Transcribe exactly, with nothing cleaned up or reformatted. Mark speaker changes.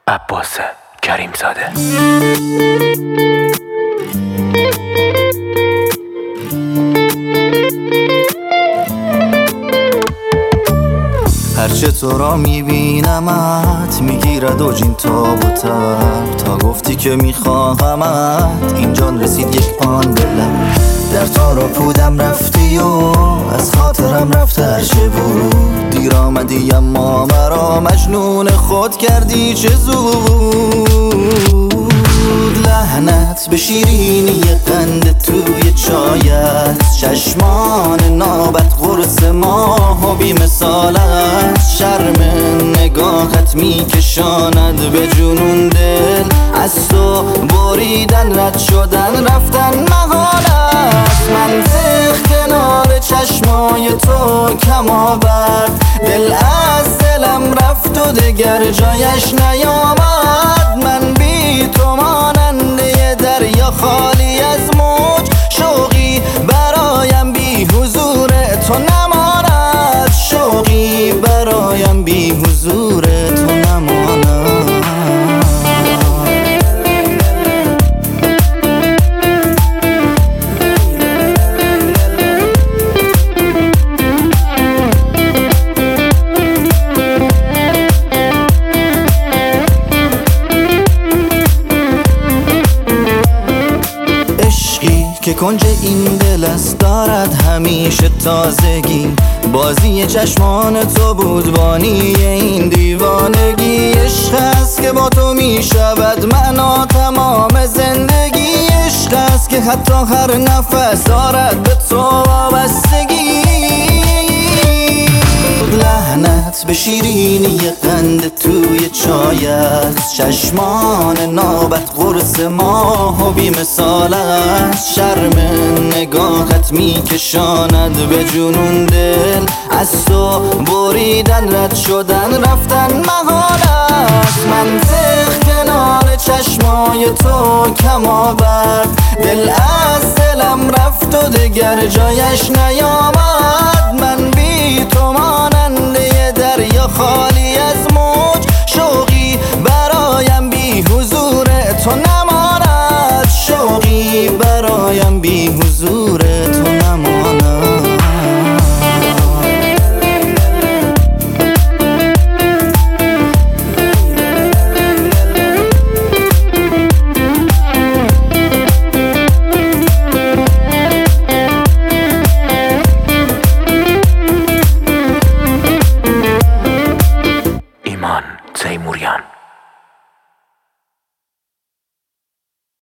Speaker 1: عباس کریم زاده.
Speaker 2: هرچه تو را میبینمت میگیرد و جین تاب و تب، تا گفتی که میخواهمت این جان رسید یک آن دلم. در تارا پودم رفتی و از خاطرم رفت هرچه بود، دیر آمدی اما مرا مجنون خود کردی چه زود. لعنت به شیرینی قند توی چایت، چشمان نابت قرص ماه و بی مثالت، شرم نگاهت میکشاند به جنون دل، از تو بریدن رد شدن رفتن محالت. منطق کنار چشمای تو کم آورد، دل از دلم رفت و دگر جایش نیامد. من بی تو ماننده دریا خالی از موج، شوقی برایم بی حضور تو نماند، شوقی برایم بی حضور تو نماند. که کنج این دل است دارد همیشه تازگی، بازی چشمان تو بود بانی این دیوانگی. عشق است که با تو می شود معنا تمام زندگی، عشق است که حتی هر نفس دارد به تو وابستگی. لعنت به شیرینی قند توی چایت، چشمان نابت قرص ماه و بی مثالت، شرم نگاهت میکشاند به جنون دل، از تو بریدن رد شدن رفتن محالت. منطق کنار چشمای تو کم آورد، دل از دلم رفت و دگر جایش نیامد. من بی تو ماننده دریا خالی